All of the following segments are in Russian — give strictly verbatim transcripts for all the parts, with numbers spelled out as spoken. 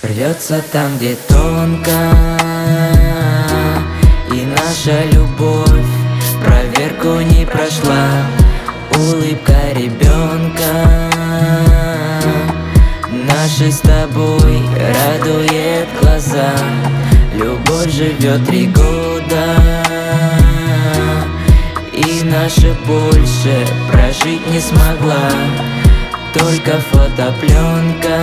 Рвется там, где тонко, и наша любовь проверку не прошла. Улыбка ребенка наши с тобой радует глаза. Любовь живет три года, и наша больше прожить не смогла. Только фотопленка,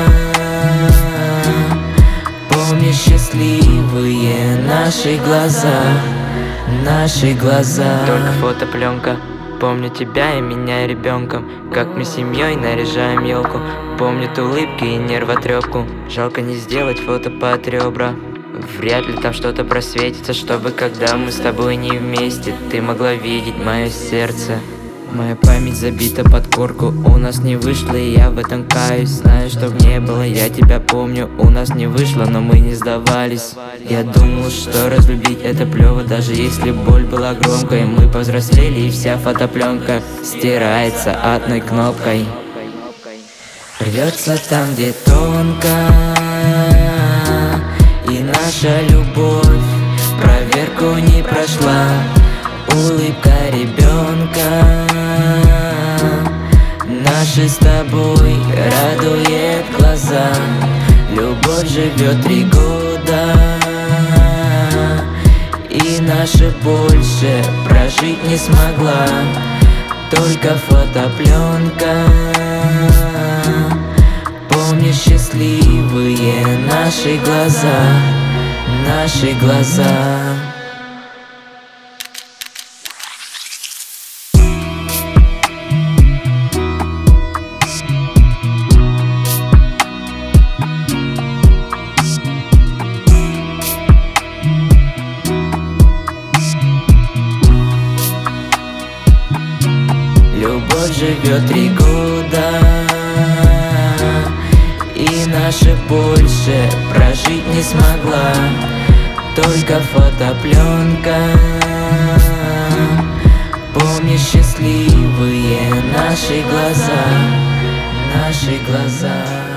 помни счастливые наши глаза, наши глаза. Только фотопленка, помню тебя и меня ребенком, как мы семьей наряжаем елку. Помнят улыбки и нервотрепку. Жалко не сделать фото под ребра. Вряд ли там что-то просветится, чтобы когда мы с тобой не вместе, ты могла видеть мое сердце. Моя память забита под корку, у нас не вышло, и я в этом каюсь. Знаю, чтоб не было, я тебя помню, у нас не вышло, но мы не сдавались. Я думал, что разлюбить это плево, даже если боль была громкой. Мы повзрослели, и вся фотопленка стирается одной кнопкой. Рвется там, где тонко, и наша любовь проверку не прошла. Улыбка ребенка наши с тобой радует глаза. Любовь живет три года, и наша больше прожить не смогла. Только фотопленка, помни счастливые наши глаза, наши глаза. Любовь живет три года, и наша больше прожить не смогла. Только фотопленка, помни счастливые наши глаза, наши глаза.